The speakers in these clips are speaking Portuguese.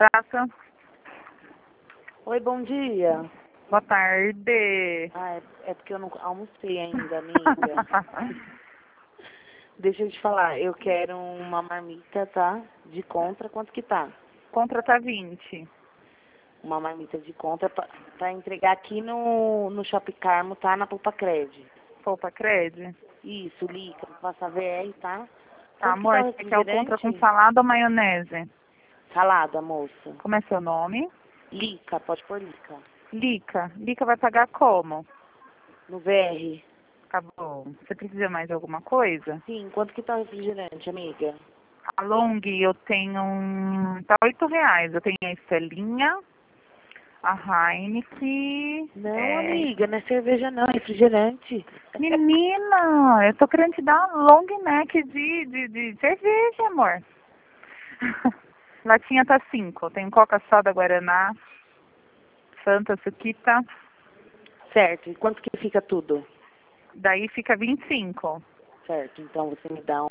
Praça. Oi, bom dia. Boa tarde. Ah, é porque eu não almocei ainda, amiga. Deixa eu te falar, eu quero uma marmita, tá? De contra, quanto que tá? Contra tá 20. Uma marmita de contra pra entregar aqui no Shopping Carmo, tá? Na Poupa Cred. Poupa Cred. Isso, Lica, passa VR, tá? Tá, Quanto que tá amor, o você quer o contra com refrigerante? salada ou maionese? Salada, moça. Como é seu nome? Lica, pode pôr Lica. Lica. Lica vai pagar como? No VR. Tá bom. Você precisa mais de alguma coisa? Sim, quanto que tá o refrigerante, amiga? A Long eu tenho tá R$8. Eu tenho a Estelinha, a Heineken. Não, amiga, não é cerveja não, é refrigerante. Menina, eu tô querendo te dar um long neck de cerveja, amor. Latinha tá 5. Tem Coca, Soda, Guaraná, Fanta, Suquita. Certo, e quanto que fica tudo? Daí fica 25. Certo, então você me dá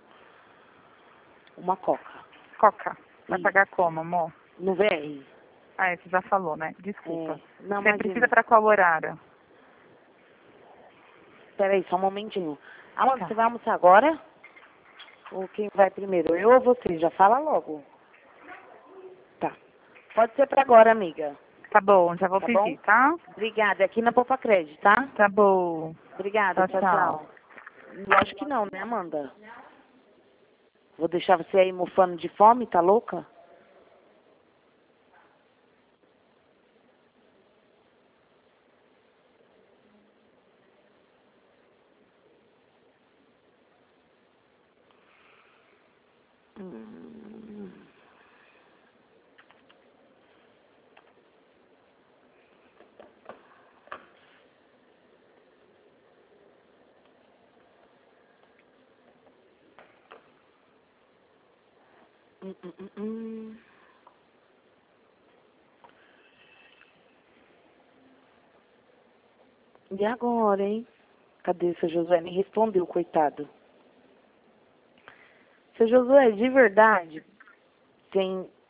uma coca. Coca. Vai Isso. pagar como, amor? No VR? Ah, você já falou, né? Desculpa. Não, Você imagina. precisa pra qual horário? Peraí, só um momentinho. Amor, Tá. você vai almoçar agora? Ou quem vai primeiro? Eu ou você? Já fala logo. Tá. Pode ser pra agora, amiga. Tá bom, já vou Tá pedir, bom? tá? Obrigada. É aqui na Poupa Cred, tá? Tá bom. Obrigada. Tchau, Tchau, tchau. tchau. Lógico que não, né, Amanda? Vou deixar você aí mofando de fome, tá louca? Hum. Hum, hum, hum, hum. E agora, hein? Cadê o seu Josué? Me respondeu, coitado. Seu Josué, de verdade, tem